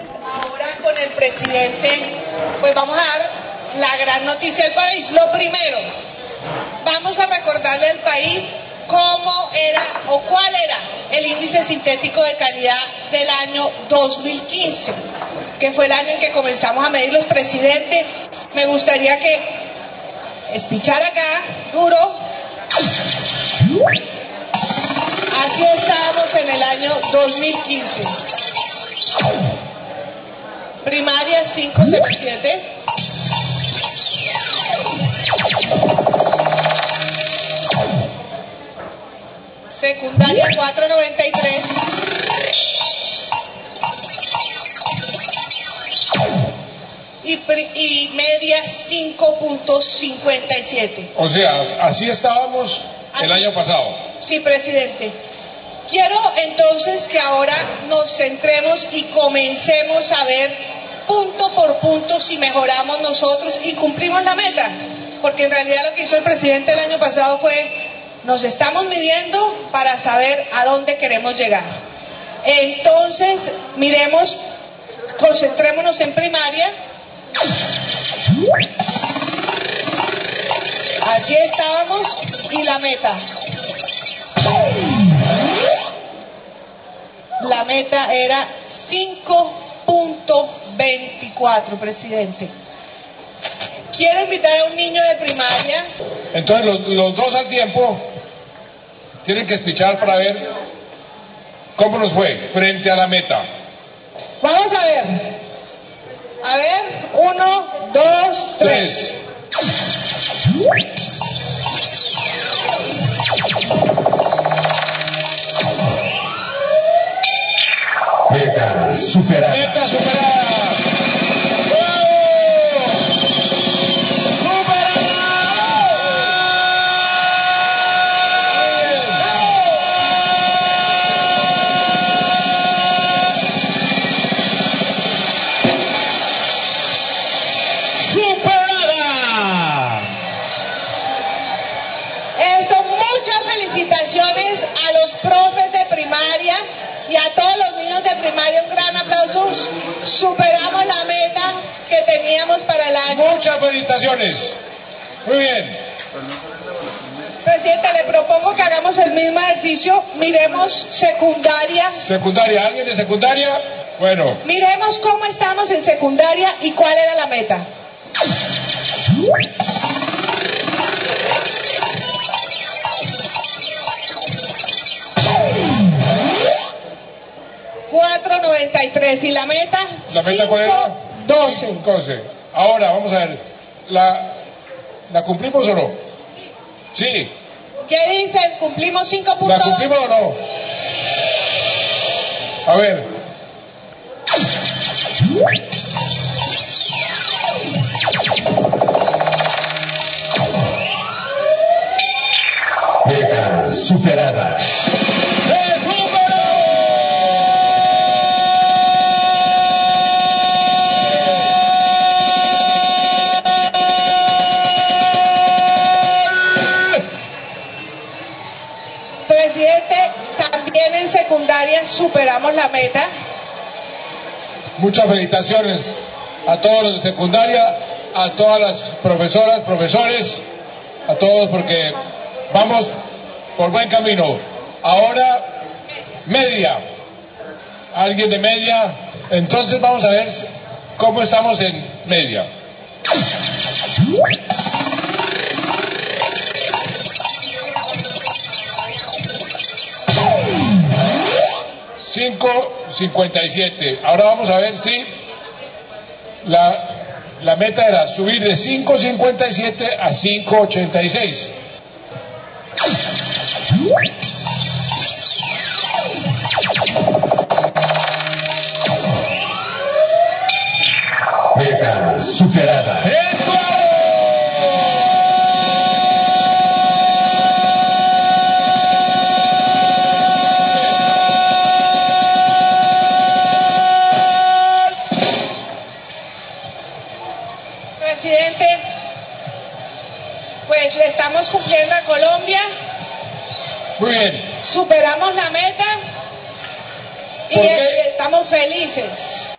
Ahora con el presidente, pues vamos a dar la gran noticia al país. Lo primero, vamos a recordarle al país cómo era o cuál era el índice sintético de calidad del año 2015, que fue el año en que comenzamos a medirlos. Presidente, me gustaría que espichara acá, duro. Así estábamos en el año 2015. Primaria 507. Secundaria 493. Y media 5.57. O sea, así estábamos el año pasado. Sí, presidente. Quiero entonces que ahora nos centremos y comencemos a ver punto por punto si mejoramos nosotros y cumplimos la meta. Porque en realidad lo que hizo el presidente el año pasado fue, nos estamos midiendo para saber a dónde queremos llegar. Entonces, miremos, concentrémonos en primaria. Así estábamos y la meta. La meta era 5.24, presidente. Quiero invitar a un niño de primaria. Entonces los dos al tiempo tienen que espichar para ver cómo nos fue frente a la meta. Vamos a ver. A ver, 1, 2, 3. Meta superada. Meta superada. ¡Bravo! Felicitaciones a los profes de primaria y a todos los niños de primaria. Un gran aplauso. Superamos la meta que teníamos para el año. Muchas felicitaciones. Muy bien. Presidente, le propongo que hagamos el mismo ejercicio. Miremos secundaria. Secundaria. ¿Alguien de secundaria? Bueno. Miremos cómo estamos en secundaria y cuál era la meta. 4.93 y la meta. ¿La meta cuál era? 12. Ahora vamos a ver. ¿La cumplimos o no? Sí. ¿Qué dicen? ¿Cumplimos 5.2? ¿La cumplimos o no? A ver. Meta superada. Presidente, también en secundaria superamos la meta. Muchas felicitaciones a todos los de secundaria, a todas las profesoras, profesores, a todos porque vamos por buen camino. Ahora, media. ¿Alguien de media? Entonces vamos a ver cómo estamos en media. 5.57. Ahora vamos a ver si la meta era subir de 5.57 a 5.86. Meta superada. Presidente, pues le estamos cumpliendo a Colombia. Muy bien. Superamos la meta y estamos felices.